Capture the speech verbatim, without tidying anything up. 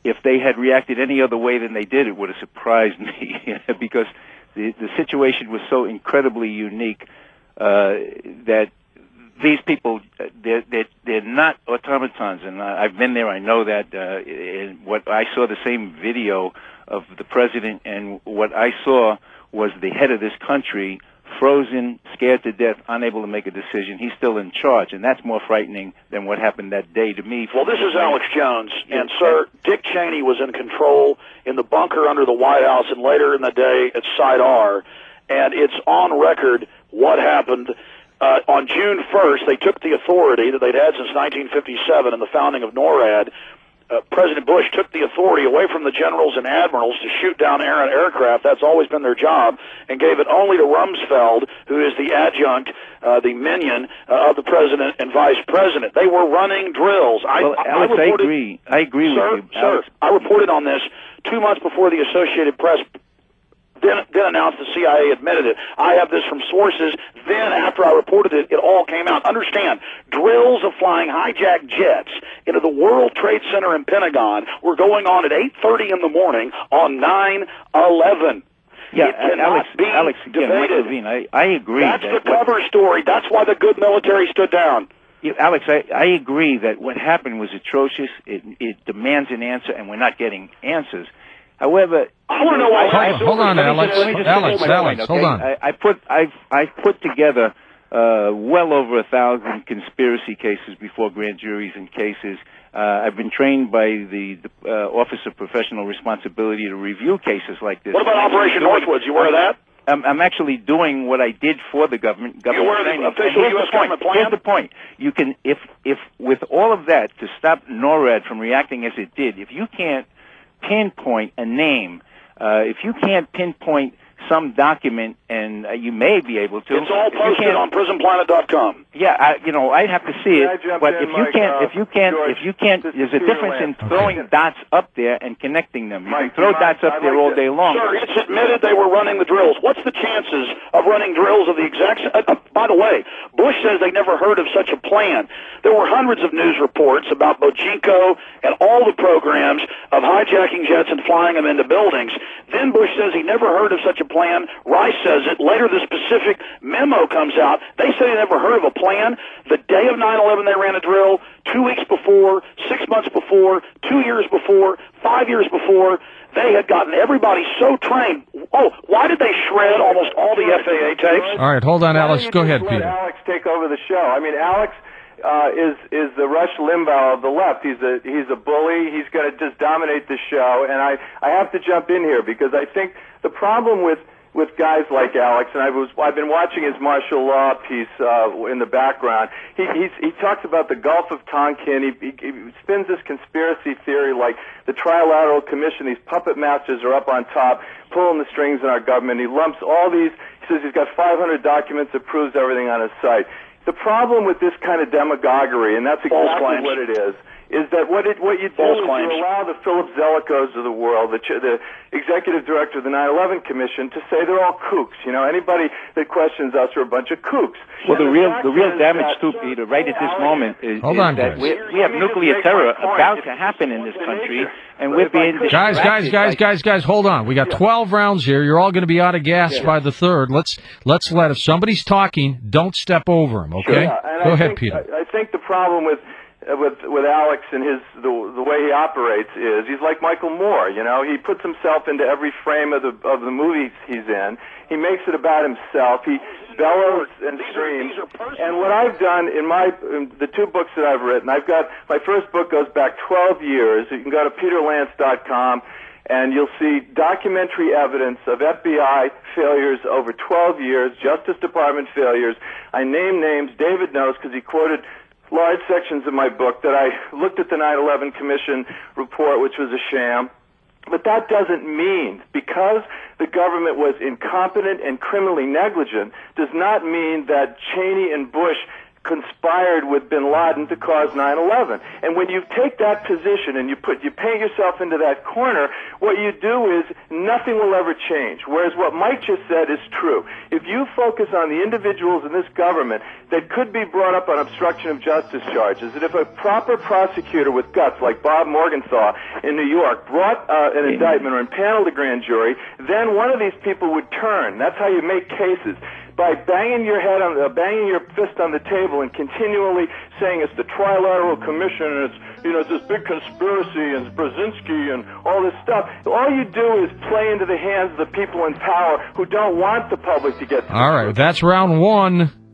if they had reacted any other way than they did, it would have surprised me because the, the situation was so incredibly unique uh, that these people, they're, they're, they're not automatons, and I've been there, I know that. Uh, and what I saw the same video of the president, and what I saw was the head of this country frozen, scared to death, unable to make a decision. He's still in charge, and that's more frightening than what happened that day to me. Well, this is Alex Jones, and, sir, Dick Cheney was in control in the bunker under the White House and later in the day at Side R, and it's on record what happened. Uh, on June first, they took the authority that they'd had since nineteen fifty-seven and the founding of NORAD. Uh, President Bush took the authority away from the generals and admirals to shoot down air and aircraft. That's always been their job, and gave it only to Rumsfeld, who is the adjunct, uh, the minion uh, of the president and vice president. They were running drills. I, well, I, Alex, I, reported, I agree. I agree sir, with you, sir. Alex. I reported on this two months before the Associated Press Then, then announced the C I A admitted it. I have this from sources. Then, after I reported it, it all came out. Understand, drills of flying hijacked jets into the World Trade Center and Pentagon were going on at eight thirty in the morning on nine eleven. Yeah, it cannot Alex, be Alex, again, Mike debated. Levine, I, I agree. That's that the cover story. That's why the good military stood down. Yeah, Alex, I, I agree that what happened was atrocious. It, it demands an answer, and we're not getting answers. However, I want to know why. Hold, I, hold on, let Alex. Just, let me just Alex, my Alex, point, hold okay? on. I, I put I've I've put together uh, well over a thousand conspiracy cases before grand juries and cases. Uh, I've been trained by the, the uh, Office of Professional Responsibility to review cases like this. What about Operation Northwoods? You aware of that? I'm, I'm actually doing what I did for the government. government You were the training. official And here's U S the point. government plan? Here's the point. You can, if if with all of that to stop NORAD from reacting as it did, if you can't pinpoint a name. Uh, if you can't pinpoint some document, and uh, you may be able to. It's all posted on prison planet dot com. Yeah, I, you know, I'd have to see Can I it. jump But in, if you Mike, can't, uh, if you can't, George, if you can't, this is there's a Peter difference in Lamb. throwing Okay. dots up there and connecting them. You Mike, can throw do you dots mind? up I'd there like all to- day long. Sir, it's admitted they were running the drills. What's the chances of running drills of the exact... Uh, uh, by the way, Bush says they never heard of such a plan. There were hundreds of news reports about Bojinko and all the programs of hijacking jets and flying them into buildings. Then Bush says he never heard of such a plan. Rice says it. Later, the specific memo comes out. They say they never heard of a plan. The day of nine eleven, they ran a drill. Two weeks before, six months before, two years before, five years before, they had gotten everybody so trained. Oh, why did they shred almost all the F A A tapes? All right, hold on, Why Alex. don't you Go just ahead, let Peter. Alex take over the show. I mean, Alex uh, is is the Rush Limbaugh of the left. He's a he's a bully. He's going to just dominate the show. And I I have to jump in here because I think the problem with with guys like Alex, and I was I've been watching his martial law piece uh, in the background. He he's, he talks about the Gulf of Tonkin. He, he, he spins this conspiracy theory like the Trilateral Commission. These puppet masters are up on top, pulling the strings in our government. He lumps all these. He says he's got five hundred documents that proves everything on his site. The problem with this kind of demagoguery, and that's exactly what it is, is that what it what you do False is claims. you allow the Philip Zelikows of the world, the, ch- the executive director of the nine eleven Commission, to say they're all kooks. You know, anybody that questions us are a bunch of kooks. Well, And the real fact the real is damage that- too, Peter, right at this Alex, moment is, Hold is on, that guys. we we have Let me just nuclear make terror my point. about If- to happen in this the country, nature- and but we're if I being could- Guys, guys, distracted guys, by- guys, guys, hold on. We got twelve rounds here. You're all going to be out of gas Yeah. by the third. Let's let's let if somebody's talking, don't step over him. Okay? Yeah, and Go I ahead, think, Peter. I, I think the problem with uh, with with Alex and his the the way he operates is he's like Michael Moore. You know, he puts himself into every frame of the of the movies he's in. He makes it about himself. He bellows and screams. And what I've done in my in the two books that I've written, I've got my first book goes back twelve years. You can go to peter lance dot com. And you'll see documentary evidence of F B I failures over twelve years, Justice Department failures. I name names. David knows because he quoted large sections of my book that I looked at the nine eleven Commission report, which was a sham. But that doesn't mean, because the government was incompetent and criminally negligent, does not mean that Cheney and Bush conspired with bin Laden to cause nine eleven. And when you take that position and you put you paint yourself into that corner, what you do is nothing will ever change. Whereas what Mike just said is true. If you focus on the individuals in this government that could be brought up on obstruction of justice charges, and if a proper prosecutor with guts like Bob Morgenthau in New York brought uh, an indictment or impaneled a grand jury, then one of these people would turn. That's how you make cases. By banging your head on, uh, banging your fist on the table and continually saying it's the Trilateral Commission and it's, you know, it's this big conspiracy and it's Brzezinski and all this stuff. All you do is play into the hands of the people in power who don't want the public to get. All right, that's round one.